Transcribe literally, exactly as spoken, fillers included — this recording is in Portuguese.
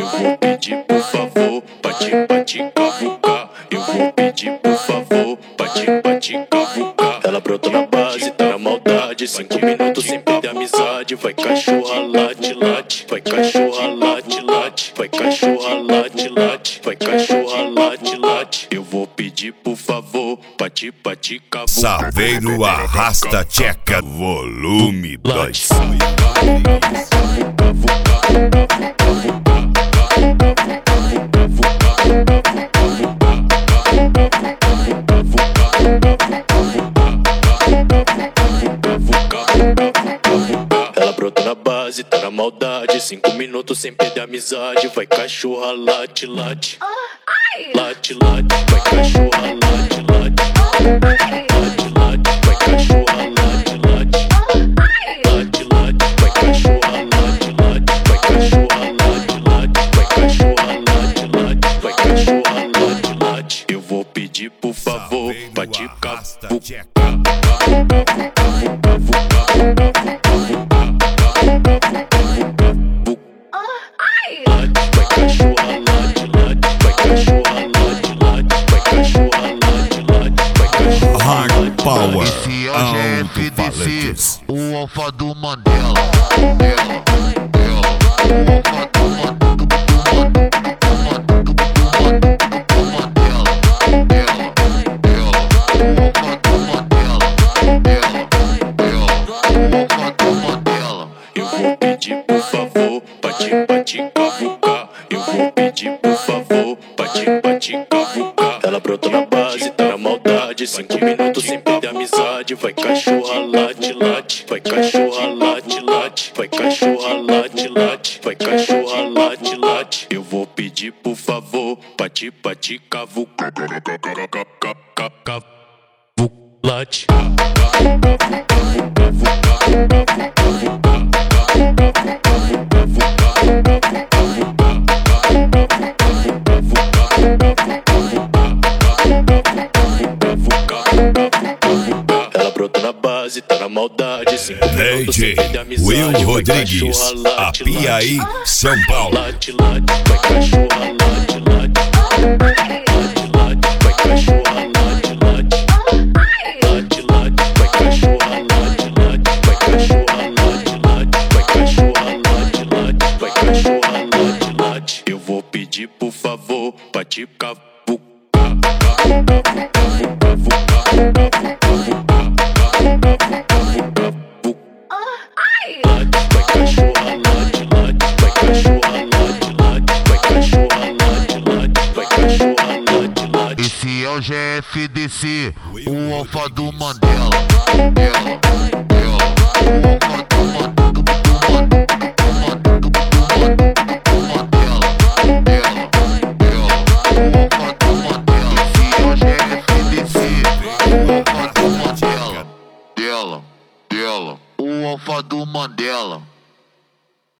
Eu vou pedir por favor pra te, pra te cavucar. Eu vou pedir por favor pra te, pra te cavucar. Ela brotou na base, tá na maldade. Cinco minutos sem perder amizade. Vai cachorra, late, late. Vai cachorra, late, late. Vai cachorra, late, late. Vai cachorra, late, late. Eu vou pedir por favor pra te, pra te cavucar. Saveiro arrasta tcheca, volume dois. Ela brotou na base, tá na maldade. Cinco minutos sem perder amizade. Vai cachorra, late, late. Late, late. Vai cachorra, late, late. Late, late. Vai cachorra, late, late. Late, late. Vai cachorra, late, late. Vai cachorra, late, late. Vai cachorra, late, late. Vai cachorra, late, late. Eu vou pedir por favor pra te cavucar. Hard Power, Esse hoje é F D C, o alfa do Mandela. Eu vou pedir por favor pra te, pra te cavucar. Eu vou pedir por favor pra te, pra te cavucar. Ela brotou na base, tá na maldade. Cinco minutos sem perder amizade. Vai cachorra, late, late. Vai cachorra, late, late. Vai cachorra, late, late. Vai cachorra, late, late. Eu vou pedir por favor pra te, pra te cavucar. Late. Ela brotou na base, tá na maldade. Cinco minutos sem perder amizade. Will Vai Rodrigues, cachorra, a late, Piaí, São Paulo. late, late. Vai cachorra, late, late. Late, late. Vai cachorra, late, late. Late, late. Vai cachorra, late, late. Vai cachorra, late, late. Vai cachorra, late, late. Vai cachorra, late, late. Eu vou pedir por favor pra te cavucar. Vai cachorra, late, late. Vai cachorra, late, late. Vai cachorra, late, late. Vai cachorra, late, late. Esse é o G F D C, o alfa do Mandela. O alfa do Mandela.